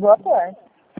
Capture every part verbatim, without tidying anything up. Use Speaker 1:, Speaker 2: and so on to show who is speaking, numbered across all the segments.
Speaker 1: Boa tarde.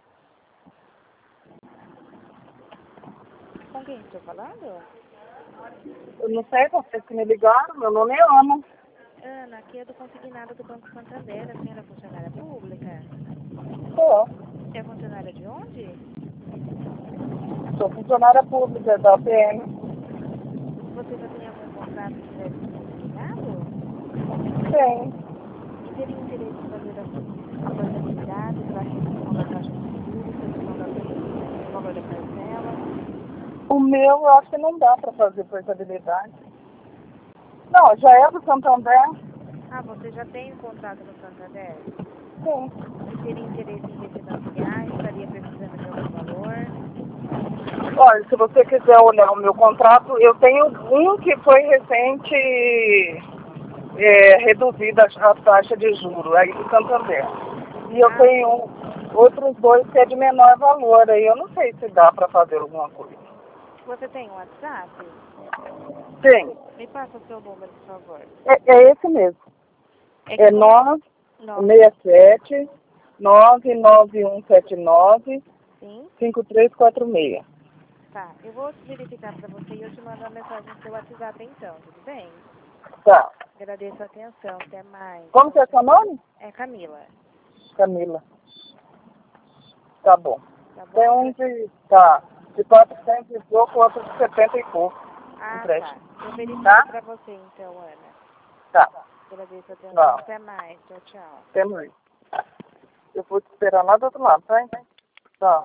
Speaker 2: Com quem estou falando?
Speaker 1: Eu não sei, vocês que me ligaram, meu nome é Ana.
Speaker 2: Ana, aqui é do consignado do Banco Santander. A senhora é funcionária pública?
Speaker 1: Sou.
Speaker 2: É funcionária de onde?
Speaker 1: Sou funcionária pública da P M.
Speaker 2: Você já tem algum contrato de crédito consignado?
Speaker 1: Tem.
Speaker 2: E teria interesse em fazer a, a portabilidade para a redução da taxa de juros, redução da, do valor da parcela?
Speaker 1: O meu, eu acho que não dá para fazer portabilidade. Não, já é do Santander?
Speaker 2: Ah, você já tem um contrato no Santander?
Speaker 1: Sim.
Speaker 2: E teria interesse em refinanciar? Estaria precisando de algum valor?
Speaker 1: Olha, se você quiser olhar o meu contrato, eu tenho um que foi recente é, reduzida a taxa de juros aí do Santander. E eu
Speaker 2: Ah,
Speaker 1: tenho outros dois que é de menor valor aí. Eu não sei se dá para fazer alguma coisa.
Speaker 2: você tem um WhatsApp?
Speaker 1: Sim.
Speaker 2: Me passa o seu número, por favor.
Speaker 1: É, é esse mesmo.
Speaker 2: É,
Speaker 1: É nove seis sete, nove nove um sete nove,
Speaker 2: Sim?
Speaker 1: cinco três quatro seis.
Speaker 2: Tá, eu vou verificar para você e eu te mando uma mensagem no seu WhatsApp então, tudo bem?
Speaker 1: Tá.
Speaker 2: Agradeço a atenção, até mais.
Speaker 1: Como que é seu nome?
Speaker 2: É Camila,
Speaker 1: Camila. Tá bom.
Speaker 2: tá bom?
Speaker 1: Tem um de, tá, de quatrocentos e pouco, outro de setenta e pouco.
Speaker 2: Ah,
Speaker 1: Empréstimo.
Speaker 2: tá. Eu verifico
Speaker 1: Tá?
Speaker 2: para você então, Ana.
Speaker 1: Tá.
Speaker 2: Agradeço a atenção,
Speaker 1: Não.
Speaker 2: até mais. Tchau, tchau.
Speaker 1: Temos. Eu vou te esperar lá do outro lado, tá?